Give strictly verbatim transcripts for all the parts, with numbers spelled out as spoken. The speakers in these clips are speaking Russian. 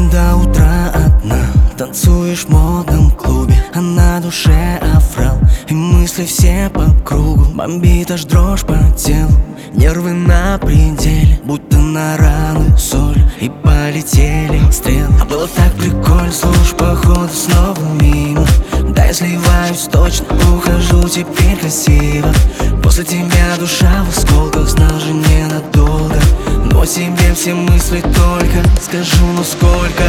до утра одна, танцуешь в модном клубе, а на душе оврал, и мысли все по кругу. Бомбит аж дрожь по телу, нервы на пределе, будто на раны соль, и полетели стрелы. А было так прикольно, слушай, походу снова мимо. Да я сливаюсь точно, ухожу теперь красиво. После тебя душа в осколках, знал же ненадолго. Но тебе все мысли только, скажу, ну сколько.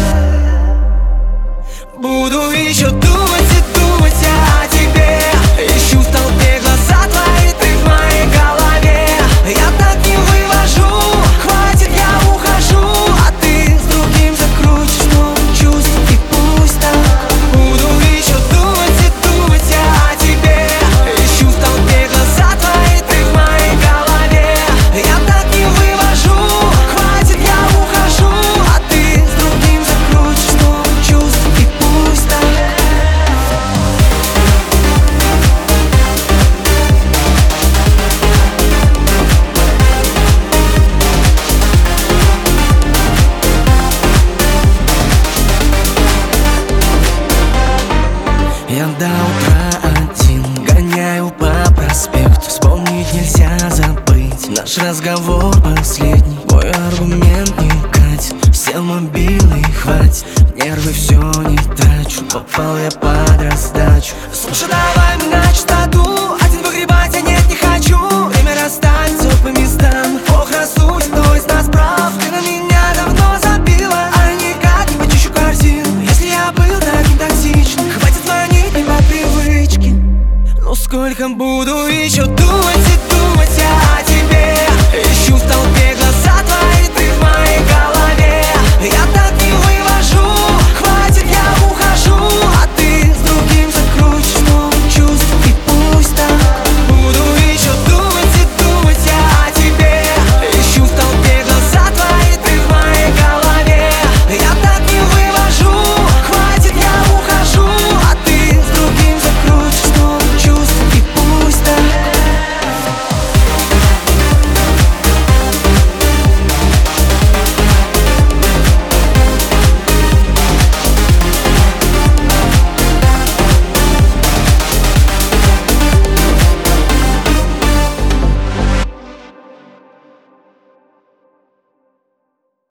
Буду еще думать и думать о тебе. Ищу в толпе глаза твои, ты в моей голове. Я так не вывожу, хватит, я ухожу. А ты с другим закрутишь новые чувства, и пусть так. Буду еще думать и думать о тебе. Ищу в толпе глаза твои, ты в моей голове. Я так не вывожу, хватит, я ухожу. А ты с другим закрутишь новые чувства, и пусть так. Я до утра один гоняю по проспекту. Вспомнить нельзя, забыть наш разговор последний. Мой аргумент не катит, сел мобильный, хватит. Нервы все не трачу, попал я под раздачу. Слушай, давай мы на чистоту, один выгребать я нет не хочу. Время расстать все по местам, ох, рассудит, кто из нас прав. Ты на меня давно забила, а никак не почищу корзину. Если я был таким токсичным, хватит звонить не по привычке. Ну сколько буду